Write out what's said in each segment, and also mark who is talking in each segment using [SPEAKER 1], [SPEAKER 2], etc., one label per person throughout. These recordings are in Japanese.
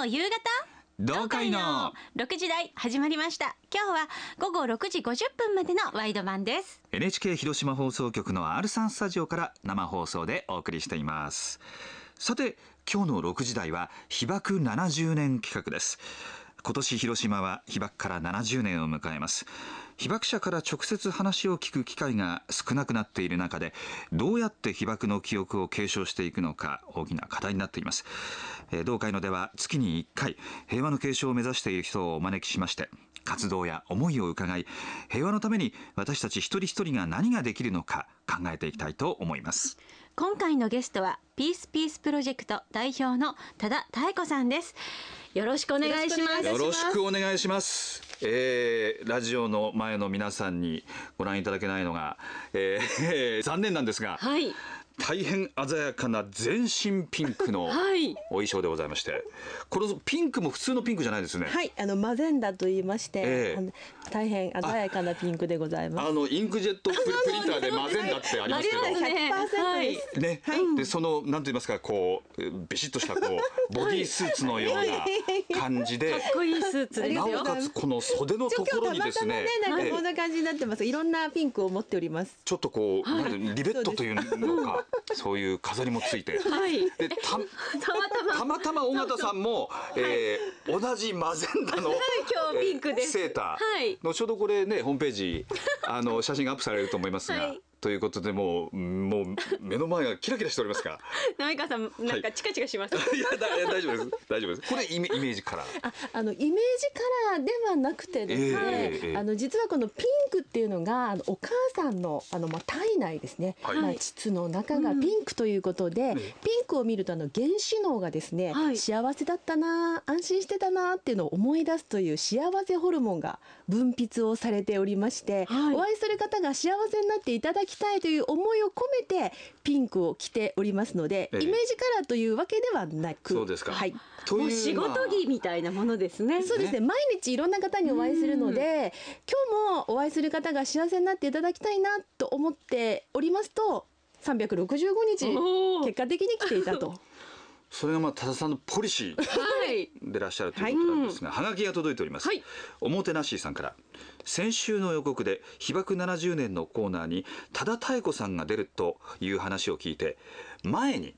[SPEAKER 1] も夕方
[SPEAKER 2] 同会の
[SPEAKER 1] 6時台始まりました。今日は午後6時50分までのワイド版です。
[SPEAKER 2] NHK 広島放送局の R3 スタジオから生放送でお送りしています。さて今日の6時台は被爆70年企画です。今年広島は被爆から70年を迎えます。被爆者から直接話を聞く機会が少なくなっている中で、どうやって被爆の記憶を継承していくのか大きな課題になっています。同会のでは月に1回平和の継承を目指している人をお招きしまして、活動や思いを伺い、平和のために私たち一人一人が何ができるのか考えていきたいと思います。
[SPEAKER 1] 今回のゲストはピースプロジェクト代表の多田妙子さんです。よろしくお願いします。
[SPEAKER 2] よろしくお願いします。ラジオの前の皆さんにご覧いただけないのが、残念なんですが、
[SPEAKER 1] はい、
[SPEAKER 2] 大変鮮やかな全身ピンクのお衣装でございまして、このピンクも普通のピンクじゃないですね。
[SPEAKER 3] はい、マゼンダと言いまして、大変鮮やかなピンクでございます。
[SPEAKER 2] インクジェットプリンターでマゼンダってありますけど、
[SPEAKER 3] 100% です
[SPEAKER 2] ね、でそのなんと言いますか、こうビシッとしたこうボディースーツのような感じで、
[SPEAKER 1] かっこいいスーツですよ。
[SPEAKER 2] なおかつこの袖のところにですね、
[SPEAKER 3] なんかこんな感じになってます。いろんなピンクを持っております。
[SPEAKER 2] ちょっとこう、リベットというのか、そういう飾りもついて、でたまたま尾形さんも、同じマゼンダの、
[SPEAKER 1] 今日ピンクです。
[SPEAKER 2] セーター、後ほどこれねホームページ写真がアップされると思いますが、ということでもう目の前がキラキラしておりますが、
[SPEAKER 1] 浪川さんなんかチカチカします。
[SPEAKER 2] いや大丈夫です、大丈夫です。これイメージカラー、
[SPEAKER 3] イメージカラーではなくてですね、実はこのピンクっていうのがお母さんの体内ですね、膣の中がピンクということで、ピンクを見ると原子脳がですね、幸せだったな、安心してたなっていうのを思い出すという幸せホルモンが分泌をされておりまして、お会いする方が幸せになっていただきたいという思いを込めてピンクを着ておりますので、イメージカラーというわけではなく、
[SPEAKER 2] そうですか、
[SPEAKER 1] という仕事着みたいなものですね。
[SPEAKER 3] そうですね、毎日いろんな方にお会いするので、今日もお会いする方が幸せになっていただきたいなと思っておりますと、365日結果的に来ていたと。
[SPEAKER 2] それが多田さんのポリシーでいらっしゃるということなんですが、はがきが届いております。おもてなしさんから、先週の予告で被爆70年のコーナーに多田妙子さんが出るという話を聞いて、前に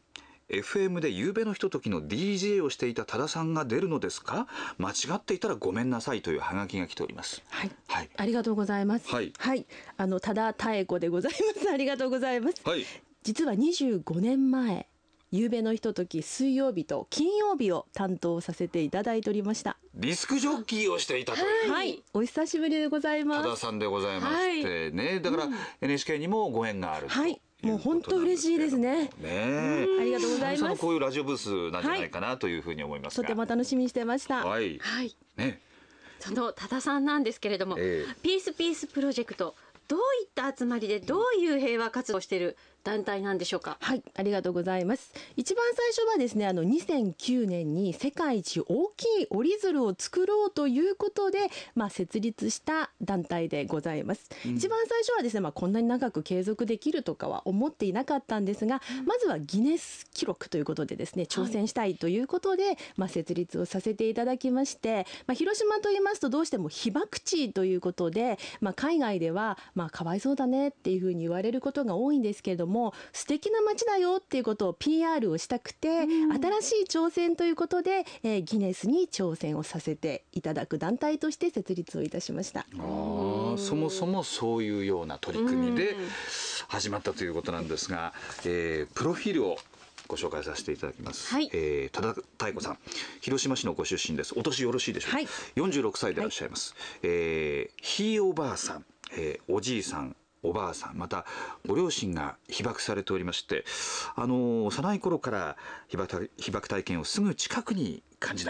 [SPEAKER 2] FM で夕べのひとときの DJ をしていた多田さんが出るのですか、間違っていたらごめんなさいというハガキが来ております。
[SPEAKER 3] ありがとうございます。多田妙子でございます。ありがとうございます。実は25年前、夕べのひととき水曜日と金曜日を担当させていただいておりました。
[SPEAKER 2] ディスクジョッキーをしていたという、
[SPEAKER 3] お久しぶりでございます。
[SPEAKER 2] 多田さんでございましてね、だから、NHK にもご縁があると。
[SPEAKER 3] もう本当嬉しいですね。ありがとうございます。
[SPEAKER 2] こういうラジオブースなんじゃないかなというふうに思いますが、
[SPEAKER 3] とても楽しみにしてました。
[SPEAKER 1] その多田さんなんですけれども、ピースプロジェクト、どういった集まりでどういう平和活動をしている団体なんでしょうか。
[SPEAKER 3] ありがとうございます。一番最初はですね、2009年に世界一大きい折り鶴を作ろうということで、設立した団体でございます。一番最初はですね、こんなに長く継続できるとかは思っていなかったんですが、まずはギネス記録ということでですね、挑戦したいということで、設立をさせていただきまして、広島と言いますとどうしても被爆地ということで、海外ではかわいそうだねっていうふうに言われることが多いんですけれども、素敵な街だよっていうことを PR をしたくて、新しい挑戦ということで、ギネスに挑戦をさせていただく団体として設立をいたしました。
[SPEAKER 2] そもそもそういうような取り組みで始まったということなんですが、プロフィールをご紹介させていただきます。多田妙子さん、広島市のご出身です。お年よろしいでしょうか。46歳でいらっしゃいます。ひいおばあさん、おじいさん、おばあさん、またご両親が被爆されておりまして、幼い頃から被爆体験をすぐ近くに感じながら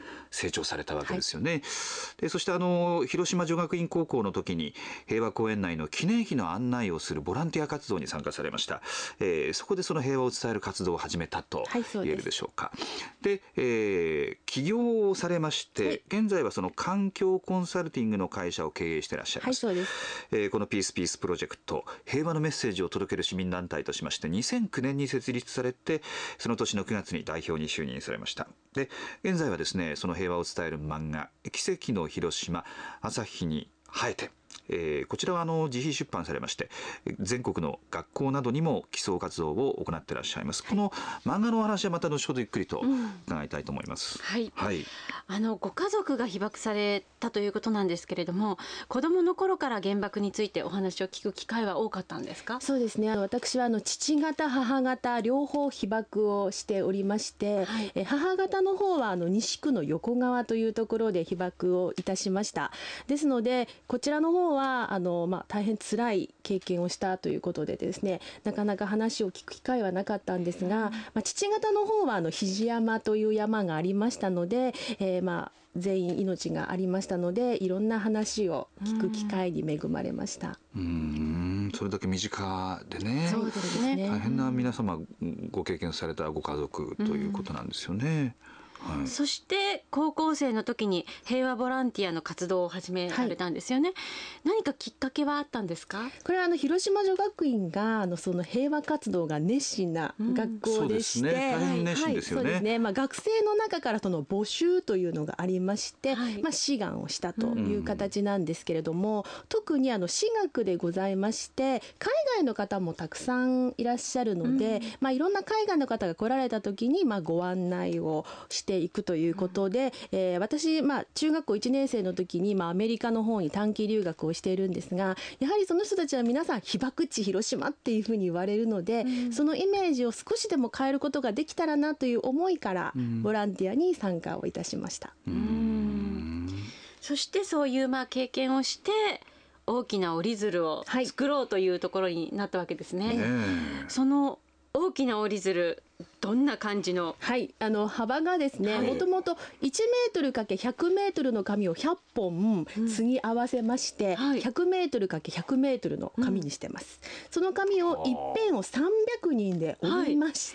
[SPEAKER 2] 成長されたわけですよね。でそして広島女学院高校の時に平和公園内の記念碑の案内をするボランティア活動に参加されました。そこでその平和を伝える活動を始めたと言えるでしょうか。で、起業をされまして、現在はその環境コンサルティングの会社を経営していらっしゃいます。
[SPEAKER 3] そうです。
[SPEAKER 2] このピースプロジェクト、平和のメッセージを届ける市民団体としまして2009年に設立されて、その年の9月に代表に就任されました。で現在はですね、その平和を伝える漫画奇跡の広島朝日に生えて、こちらは自費出版されまして、全国の学校などにも寄贈活動を行っていらっしゃいます。この漫画のお話はまた後ほどゆっくりと伺いたいと思います。
[SPEAKER 1] ご家族が被爆されたということなんですけれども、子どもの頃から原爆についてお話を聞く機会は多かったんですか？
[SPEAKER 3] そうですね、私は父方母方両方被爆をしておりまして、母方の方は西区の横川というところで被爆をいたしました。ですのでこちらの方は大変辛い経験をしたということでですね、なかなか話を聞く機会はなかったんですが、父方の方は肘山という山がありましたので、全員命がありましたので、いろんな話を聞く機会に恵まれました。
[SPEAKER 2] それだけ身近でね、
[SPEAKER 3] そうですね、
[SPEAKER 2] 大変な皆様ご経験されたご家族ということなんですよね。
[SPEAKER 1] そして高校生の時に平和ボランティアの活動を始められたんですよね。何かきっかけはあったんですか？
[SPEAKER 3] これは広島女学院がその平和活動が熱心な学校でして、
[SPEAKER 2] 大変熱心ですよね。
[SPEAKER 3] 学生の中からその募集というのがありまして、志願をしたという形なんですけれども、特に私学でございまして、海外の方もたくさんいらっしゃるので、いろんな海外の方が来られた時にご案内をしていくということで、私、中学校1年生の時に、アメリカの方に短期留学をしているんですが、やはりその人たちは皆さん被爆地広島っていうふうに言われるので、そのイメージを少しでも変えることができたらなという思いからボランティアに参加をいたしました。
[SPEAKER 1] そしてそういう経験をして大きな折り鶴を作ろうというところになったわけですね。その大きな折り鶴、どんな感じの？
[SPEAKER 3] 幅がですね、もともと1メートル ×100 メートルの紙を100本継ぎ合わせまして、100メートル ×100 メートルの紙にしてます。その紙を一辺を300人で折りまして、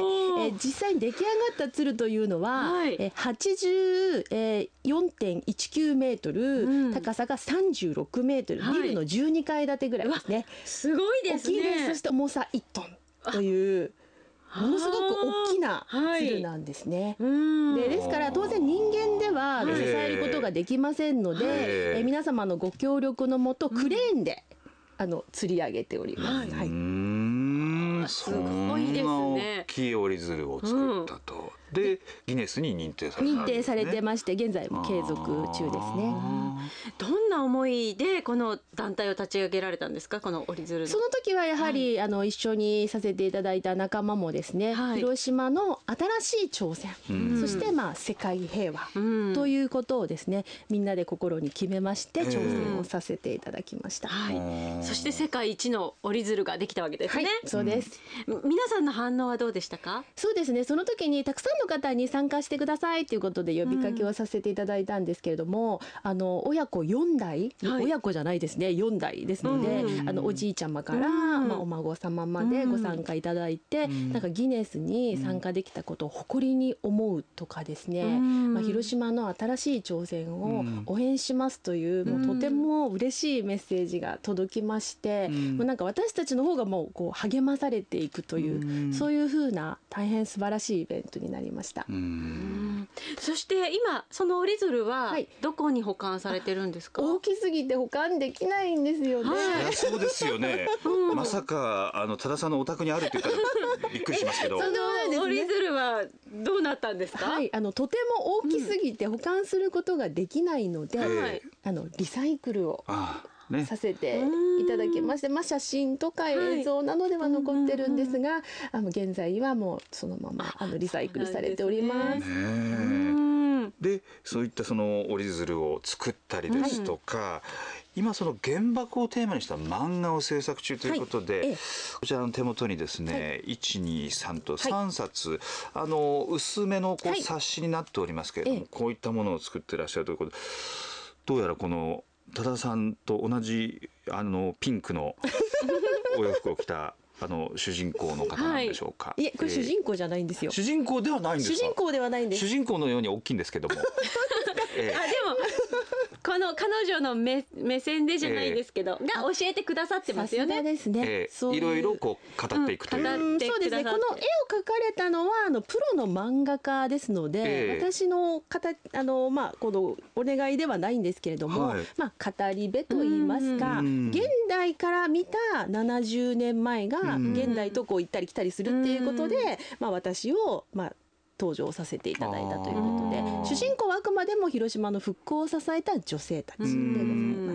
[SPEAKER 3] 実際に出来上がった鶴というのは、84.19 メートル、高さが36メートル、ビルの12階建てぐらいですね。
[SPEAKER 1] すごいですね。
[SPEAKER 3] 大きいです。そして重さ1トンというものすごく大きな鶴なんですね。ですから当然人間では支えることができませんので、皆様のご協力のもとクレーンで吊り上げております。
[SPEAKER 1] すごいですね。
[SPEAKER 2] 大きい折り鶴を作ったと。でギネスに認定
[SPEAKER 3] されてまして、現在も継続中ですね。
[SPEAKER 1] どんな思いでこの団体を立ち上げられたんですか？この折り鶴の。
[SPEAKER 3] その時はやはり、一緒にさせていただいた仲間もですね、広島の新しい挑戦、そして世界平和ということをですね、みんなで心に決めまして挑戦をさせていただきました。
[SPEAKER 1] そして世界一の折り鶴ができたわけですね。
[SPEAKER 3] そうです。
[SPEAKER 1] 皆さんの反応はどうでしたか？
[SPEAKER 3] そうですね、その時にたくさんの方に参加してくださいということで呼びかけをさせていただいたんですけれども、親子4代、親子じゃないですね、4代ですので、おじいちゃまから、お孫様までご参加いただいて、なんかギネスに参加できたことを誇りに思うとかですね、広島の新しい挑戦を応援しますという、もうとても嬉しいメッセージが届きまして、もうなんか私たちの方がもう励まされていくという、そういう風な大変素晴らしいイベントになりました。
[SPEAKER 1] そして今その折り鶴はどこに保管されてるんですか？
[SPEAKER 3] 大きすぎて保管できないんですよね。
[SPEAKER 2] そうですよね。まさか多田さんのお宅にあるって言ったらびっくりしますけど。
[SPEAKER 1] その折り鶴はどうなったんですか？
[SPEAKER 3] とても大きすぎて保管することができないので、リサイクルをさせていただきまして、写真とか映像などでは残ってるんですが、現在はもうそのままリサイクルされております。
[SPEAKER 2] でそういったその折り鶴を作ったりですとか、 今その原爆をテーマにした漫画を制作中ということで、こちらの手元にですね、123と3冊、薄めのこう冊子になっておりますけれども、こういったものを作ってらっしゃるということで、どうやらこの多田さんと同じピンクのお洋服を着た主人公の方なんでしょうか。
[SPEAKER 3] いえ、これ主人公じゃないんですよ。
[SPEAKER 2] 主人公ではないんですか。
[SPEAKER 3] 主人公ではないんです。
[SPEAKER 2] 主人公のように大きいんですけども。
[SPEAKER 1] でもこの彼女の目線でじゃないですけど、が教えてくださってますよね。
[SPEAKER 3] ですね。
[SPEAKER 2] いろいろこう語っていくという。
[SPEAKER 3] そうですね。この絵を描かれたのはプロの漫画家ですので、私のこのお願いではないんですけれども、語り部と言いますか、現代から見た70年前が現代とこう行ったり来たりするっていうことで、私を登場させていただいたということで、主人公はあくまでも広島の復興を支えた女性たちでございます。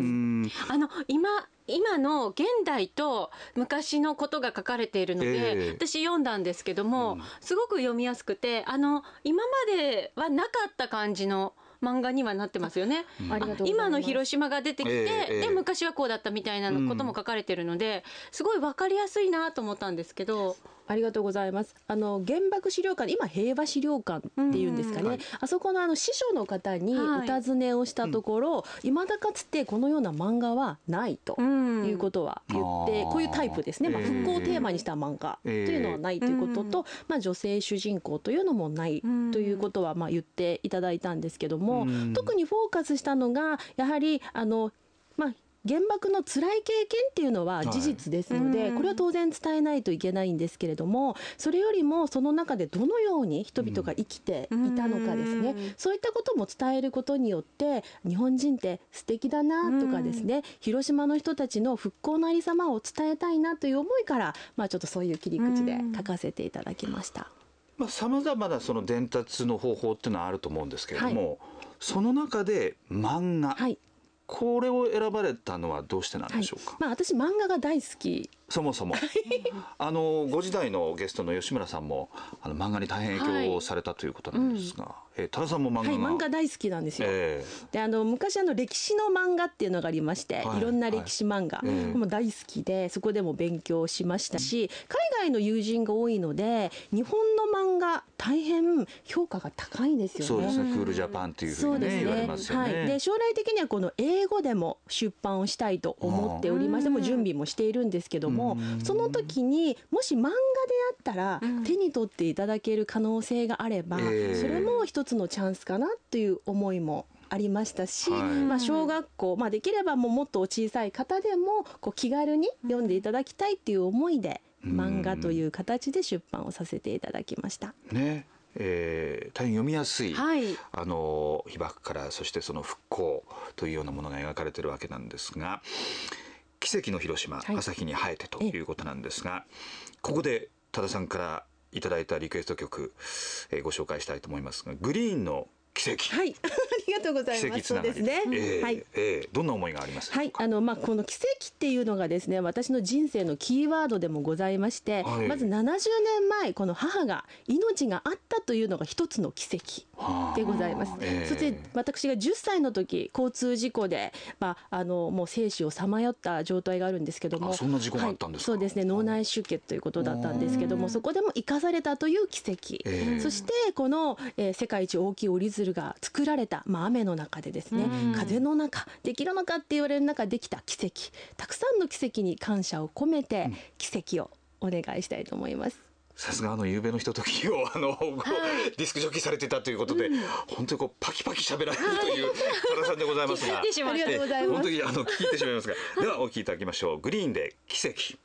[SPEAKER 1] 今の現代と昔のことが書かれているので、私読んだんですけども、すごく読みやすくて、今まではなかった感じの漫画にはなってますよね。今の広島が出てきて、で昔はこうだったみたいなことも書かれてるので、すごい分かりやすいなと思ったんですけど。
[SPEAKER 3] ありがとうございます。原爆資料館、今平和資料館っていうんですかね、あそこの司書の方にお尋ねをしたところ、未だかつてこのような漫画はないということは言って、こういうタイプですね、復興をテーマにした漫画というのはないということと、女性主人公というのもないということは言っていただいたんですけども、特にフォーカスしたのがやはり原爆の辛い経験っていうのは事実ですので、これは当然伝えないといけないんですけれども、それよりもその中でどのように人々が生きていたのかですね、そういったことも伝えることによって、日本人って素敵だなとかですね、広島の人たちの復興のありさまを伝えたいなという思いから、ちょっとそういう切り口で書かせていただきました。
[SPEAKER 2] さまざまなその伝達の方法っていうのはあると思うんですけれども、その中で漫画、これを選ばれたのはどうしてなんでしょうか。
[SPEAKER 3] 私漫画が大好き。
[SPEAKER 2] そもそもご時代のゲストの吉村さんも漫画に大変影響をされたということなんですが、多田さんも漫画
[SPEAKER 3] 大好きなんですよ。で昔歴史の漫画っていうのがありまして、いろんな歴史漫画も大好きで、そこでも勉強しましたし、海外の友人が多いので日本の漫画大変評価が高いんですよね。
[SPEAKER 2] そうですね、クールジャパンっていうふうに言われますよね。
[SPEAKER 3] で将来的にはこの英語でも出版をしたいと思っておりまして、も準備もしているんですけども、その時にもし漫画であったら手に取っていただける可能性があれば、それも一つのチャンスかなという思いもありましたし、小学校、できればもっとお小さい方でも気軽に読んでいただきたいっていう思いで、漫画という形で出版をさせていただきましたね。
[SPEAKER 2] 大変読みやすい、被爆からそしてその復興というようなものが描かれているわけなんですが、奇跡の広島、朝日に生えてということなんですが、ここで多田さんからいただいたリクエスト曲、ご紹介したいと思いますが、グリーンの奇跡。
[SPEAKER 3] ありがとうございます。そうですね。
[SPEAKER 2] どんな思いがありますか。
[SPEAKER 3] この奇跡っていうのがですね、私の人生のキーワードでもございまして、まず70年前、この母が命があったというのが一つの奇跡でございます。そして私が10歳の時、交通事故でもう生死をさまよった状態があるんですけども、
[SPEAKER 2] そんな事故があったんですか。
[SPEAKER 3] そうですね、脳内出血ということだったんですけども、そこでも生かされたという奇跡、そしてこの、世界一大きい折り鶴が作られた、雨の中でですね、風の中できるのかって言われる中できた奇跡、たくさんの奇跡に感謝を込めて奇跡をお願いしたいと思います。
[SPEAKER 2] さすが夕べのひとときをディスクジョッキーされてたということで、本当にパキパキ喋られるという多田さんでございますが、
[SPEAKER 3] ありがとうございます。
[SPEAKER 2] 本当に聞いてしまいますが、ではお聞きいただきましょう。グリーンで奇跡。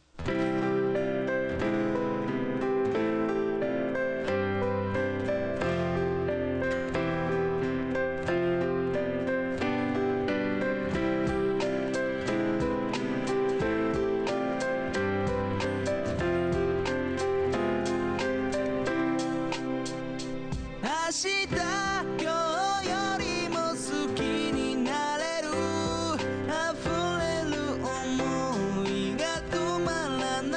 [SPEAKER 4] 明日今日よりも好きになれる、溢れる想いが止まらない。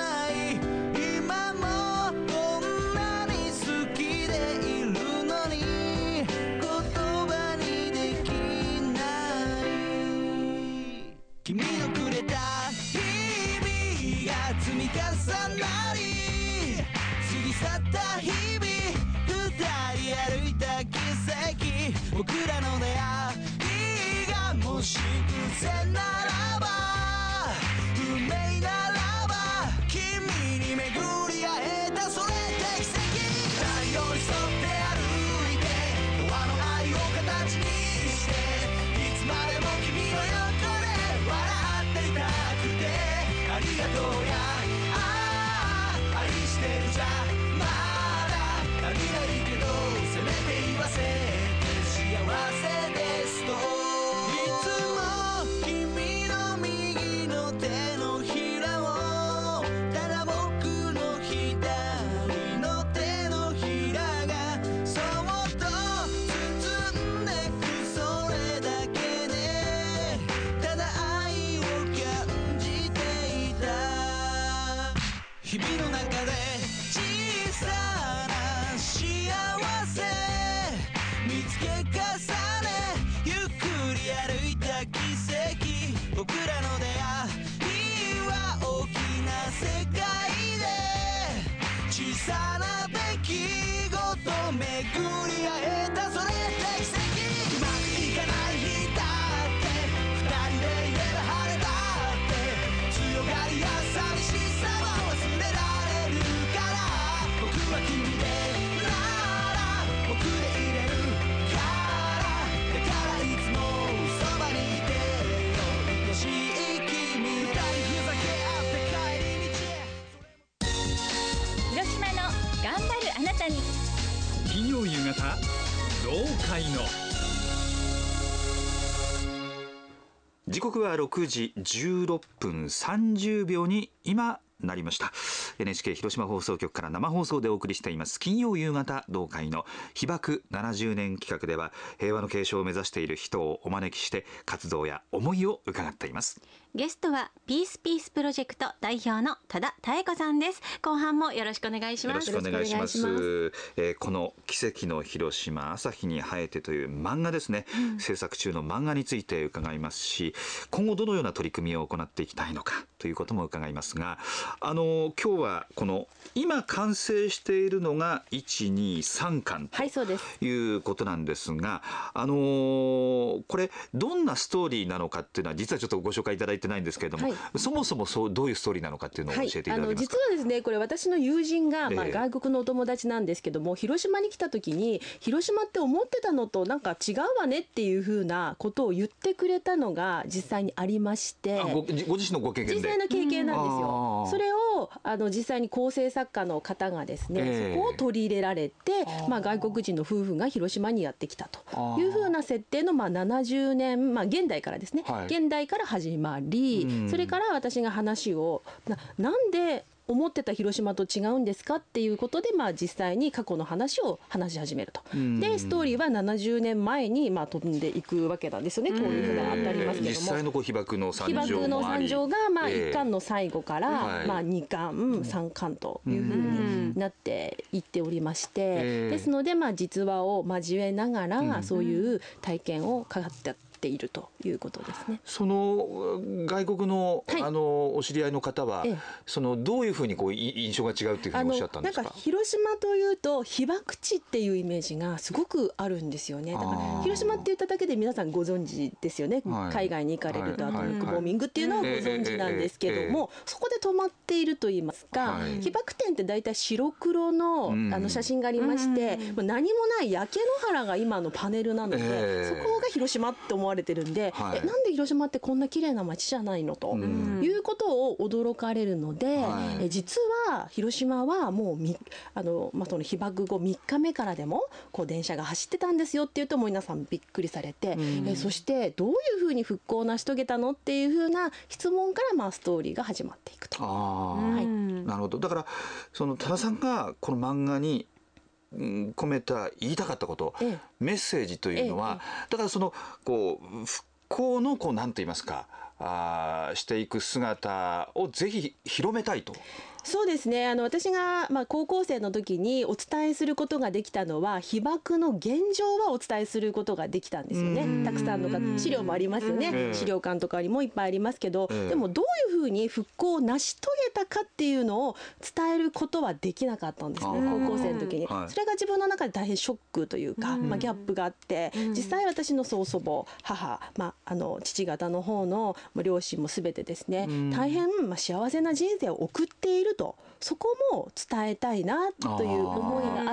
[SPEAKER 4] なり過ぎ去った日々、二人歩いた奇跡、僕らの出会いがもし偶然ならば、運命ならば、君に巡り会えた、それって奇跡。何寄り添って歩いて、永遠の愛を形にして、いつまでも君の横で笑っていたくて、ありがとうや、愛してるじゃまだ足りないけど、せめて言わせて幸せですと。いつも君の右の手のひらを、ただ僕の左の手のひらがそっと包んでく、それだけでただ愛を感じていた。日々の中で小さな幸せ見つけ重ね、ゆっくり歩いた奇跡、僕らの出会いは大きな世界で、小さな出来事巡り合えた、それって奇跡。うまくいかない日だって二人でいれば晴れだって、強がりや寂しさは忘れられるから、僕は君でなら僕でいれるから、だからいつもそばにいてよ、愛しい君。二人ふざけ合って帰り道へ。
[SPEAKER 5] 広島の頑張るあなたに。
[SPEAKER 6] 金曜夕方老会の
[SPEAKER 2] 時刻は6時16分30秒に今なりました。 NHK 広島放送局から生放送でお送りしています金曜夕方同会の被爆70年企画では、平和の継承を目指している人をお招きして活動や思いを伺っています。
[SPEAKER 1] ゲストはピースプロジェクト代表の多田妙子さんです。後半もよろしくお願いします。
[SPEAKER 2] よろしくお願いします。
[SPEAKER 3] よろしく
[SPEAKER 2] この奇跡の広島朝日に生えてという漫画ですね、制作中の漫画について伺いますし、今後どのような取り組みを行っていきたいのかということも伺いますが、今日はこの今完成しているのが123巻と
[SPEAKER 3] はいそうです。
[SPEAKER 2] いうことなんですが、これどんなストーリーなのかっていうのは実はちょっとご紹介いただいてないんですけれども、
[SPEAKER 3] はい
[SPEAKER 2] そもそもどういうストーリーなのかっていうのを教えていただけますか。
[SPEAKER 3] 実はですね、これ私の友人が、
[SPEAKER 2] ええ
[SPEAKER 3] 外国のお友達なんですけども、広島に来た時に広島って思ってたのとなんか違うわねっていうふうなことを言ってくれたのが実際にありまして、
[SPEAKER 2] ご自身のご経験で
[SPEAKER 3] 実際の経験なんです
[SPEAKER 2] あ
[SPEAKER 3] よ。
[SPEAKER 2] ー
[SPEAKER 3] それを実際に構成作家の方がですね、そこを取り入れられて、外国人の夫婦が広島にやってきたというふうな設定の70年、現代からですね、
[SPEAKER 2] はい
[SPEAKER 3] 現代から始まり、それから私が話をなんで思ってた広島と違うんですかっていうことで、実際に過去の話を話し始めると。でストーリーは70年前に飛んでいくわけなんですよね。こういうふうなあたりますけども、
[SPEAKER 2] 実際の被爆の惨状もあり、
[SPEAKER 3] 被爆の惨状が1巻の最後から
[SPEAKER 2] はい
[SPEAKER 3] 2巻3巻というふうになっていっておりまして、ですので実話を交えながらそういう体験を語っているということですね。
[SPEAKER 2] その外国の、
[SPEAKER 3] はい
[SPEAKER 2] お知り合いの方は、
[SPEAKER 3] ええ
[SPEAKER 2] どういうふうに印象が違うっていうふうにおっしゃったんですか。
[SPEAKER 3] なんか広島というと被爆地っていうイメージがすごくあるんですよね。だから広島って言っただけで皆さんご存知ですよね、
[SPEAKER 2] はい
[SPEAKER 3] 海外に行かれると
[SPEAKER 2] はい
[SPEAKER 3] アトミックボーミングっていうのはご存知なんですけども、そこで止まっていると言いますか、
[SPEAKER 2] はい
[SPEAKER 3] 被爆点って大体白黒の、写真がありまして、もう何もない焼け野原が今のパネルなので、そこが広島って思われてるんで、
[SPEAKER 2] はい
[SPEAKER 3] なんで広島ってこんな綺麗な街じゃないのということを驚かれるので、
[SPEAKER 2] はい
[SPEAKER 3] 実は広島はもうその被爆後3日目からでも電車が走ってたんですよっていうと、もう皆さんびっくりされて、そしてどういうふうに復興を成し遂げたのっていうふうな質問からストーリーが始まっていくと。はい
[SPEAKER 2] なるほど。だから多田さんがこの漫画に込めた言いたかったこと、メッセージというのは、だから復興のなんと言いますかしていく姿をぜひ広めたいと
[SPEAKER 3] そうですね。私が高校生の時にお伝えすることができたのは、被爆の現状はお伝えすることができたんですよね。たくさんの資料もありますよね。資料館とかにもいっぱいありますけど、でもどういうふうに復興を成し遂げたかっていうのを伝えることはできなかったんですね、高校生の時に。それが自分の中で大変ショックというか、ギャップがあって、実際私の曽祖母、母、父方の方の両親も全てですね、大変幸せな人生を送っていると、そこも伝えたいなという思いがあって、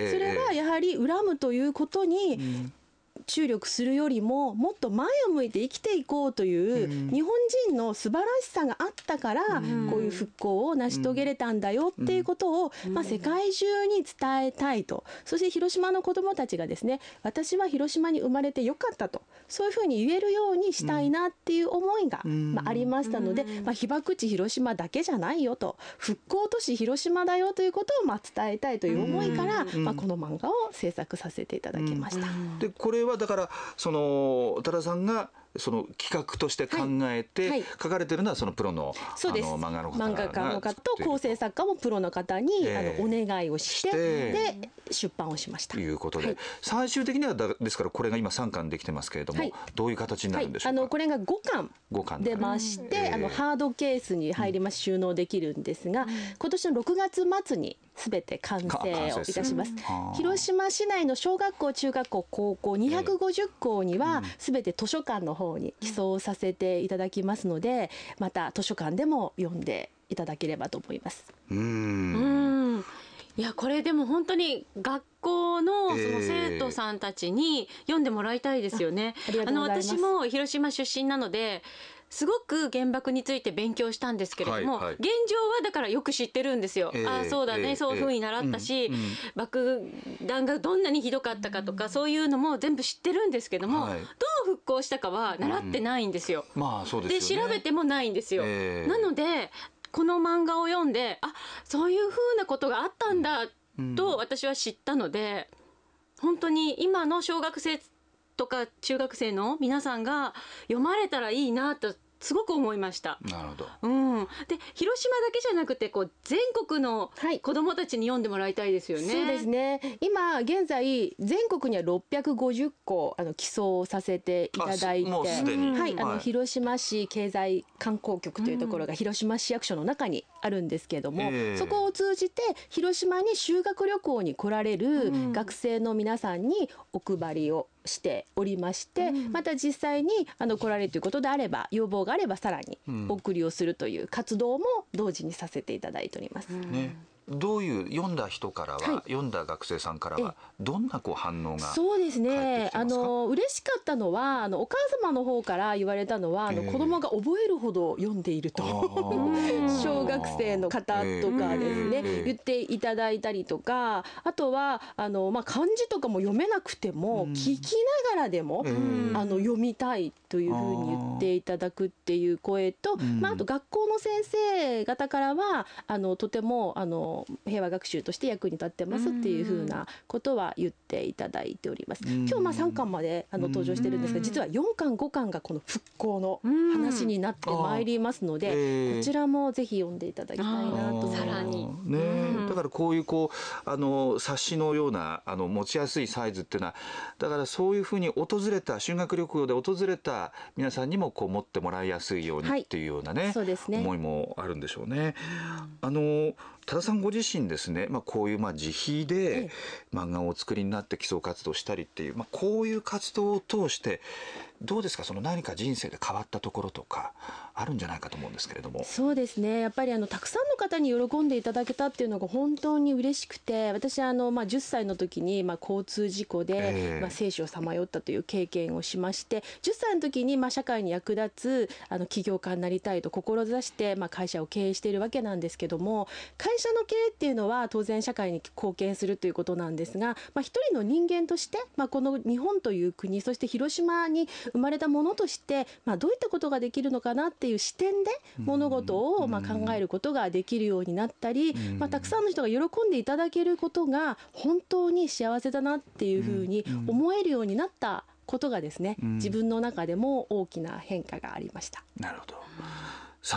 [SPEAKER 3] それはやはり恨むということに注力するよりも、もっと前を向いて生きていこうという日本人の素晴らしさがあったから、こういう復興を成し遂げれたんだよっていうことを、世界中に伝えたいと。そして広島の子どもたちがですね、私は広島に生まれてよかったと、そういうふうに言えるようにしたいなっていう思いが、ありましたので、被爆地広島だけじゃないよと、復興都市広島だよということを伝えたいという思いから、この漫画を制作させていただきました。
[SPEAKER 2] でこれはだから多田さんがその企画として考えて書かれてるのはそのプロの漫画の方
[SPEAKER 3] 漫画家の方と構成作家もプロの方にお願いをして、で出版をしましたということで、
[SPEAKER 2] 最終的にはですからこれが今3巻できてますけれども、どういう形になるんでしょうか。
[SPEAKER 3] これが5巻出まして、ハードケースに入ります、収納できるんですが、今年の6月末に全て完成をいたします。広島市内の小学校、中学校、高校250校には全て図書館の方に寄贈させていただきますので、また図書館でも読んでいただければと思います。
[SPEAKER 1] いや、これでも本当に学校のその生徒さんたちに読んでもらいたいですよね。私も広島出身なので、すごく原爆について勉強したんですけれども、現状はだからよく知ってるんですよ。そうだね、そういうふうに習ったし、爆弾がどんなにひどかったかとか、そういうのも全部知ってるんですけども、どう復興したかは習ってないんですよ。で調べてもないんですよ。なのでこの漫画を読んで、そういうふうなことがあったんだと私は知ったので、本当に今の小学生とか中学生の皆さんが読まれたらいいなとすごく思いました。
[SPEAKER 2] なるほど。
[SPEAKER 1] で広島だけじゃなくて全国の子どもたちに読んでもらいたいですよね。
[SPEAKER 3] そうですね。今現在全国には650校寄贈させていただいて、広島市経済観光局というところが広島市役所の中にあるんですけれども、そこを通じて広島に修学旅行に来られる学生の皆さんにお配りをしておりまして、また実際に来られるということであれば、要望があればさらにお送りをするという活動も同時にさせていただいております。
[SPEAKER 2] どういう読んだ人からは、読んだ学生さんからはどんな反応が
[SPEAKER 3] そうですね、嬉しかったのはお母様の方から言われたのは、子供が覚えるほど読んでいると小学生の方とかですね、言っていただいたりとか、あとは漢字とかも読めなくても聞きながらでも読みたいというふうに言っていただくっていう声と、あと学校の先生方からはとても平和学習として役に立ってますっていうふうなことは言っていただいております。今日3巻まで登場してるんですが、実は4巻5巻がこの復興の話になってまいりますので、こちらもぜひ読んでいただきたいなと思います。
[SPEAKER 1] さらに
[SPEAKER 2] だからこういう冊子のような持ちやすいサイズっていうのは、だからそういうふうに訪れた修学旅行で訪れた皆さんにも持ってもらいやすいようにっていうような思いもあるんでしょうね。多田さんご自身ですね、こういう自費で漫画をお作りになって基礎活動したりっていう、こういう活動を通してどうですか、何か人生で変わったところとかあるんじゃないかと思うんですけれども。
[SPEAKER 3] そうですね、やっぱりたくさんの方に喜んでいただけたっていうのが本当に嬉しくて、私10歳の時に交通事故で生死をさまよったという経験をしまして、10歳の時に社会に役立つ起業家になりたいと志して会社を経営しているわけなんですけども、会社の経営っていうのは当然社会に貢献するということなんですが、一人の人間として、この日本という国、そして広島に生まれたものとして、どういったことができるのかなっていう視点で物事を考えることができるようになったり、たくさんの人が喜んでいただけることが本当に幸せだなっていうふうに思えるようになったことがですね、自分の中でも大きな変化がありました。
[SPEAKER 2] なるほど。さて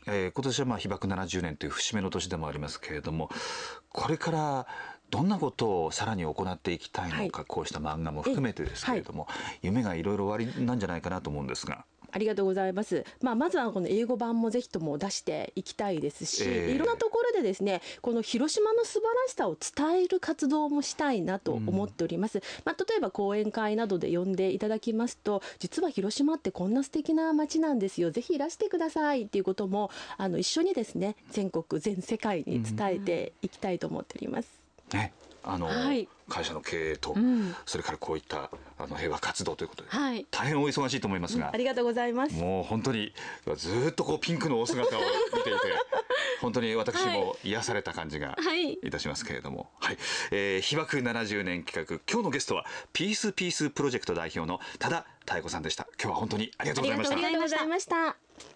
[SPEAKER 2] 今年は被爆70年という節目の年でもありますけれども、これからどんなことをさらに行っていきたいのか、こうした漫画も含めてですけれども、夢がいろいろおありなんじゃないかなと思うんですが。
[SPEAKER 3] ありがとうございます。まずはこの英語版もぜひとも出していきたいですし、いろんなところでですね、この広島の素晴らしさを伝える活動もしたいなと思っております。例えば講演会などで呼んでいただきますと、実は広島ってこんな素敵な街なんですよ、ぜひいらしてくださいっていうことも一緒にですね、全国全世界に伝えていきたいと思っております。
[SPEAKER 2] ね、会社の経営と、それからこういった平和活動ということで、大変お忙しいと思いますが、
[SPEAKER 3] ありがとうございます。
[SPEAKER 2] もう本当にずっとこうピンクのお姿を見ていて本当に私も癒された感じがいたしますけれども、被爆70年企画、今日のゲストはピースピースプロジェクト代表の多田妙子さんでした。今日は本当にありがとうございました。
[SPEAKER 3] ありがとうございました。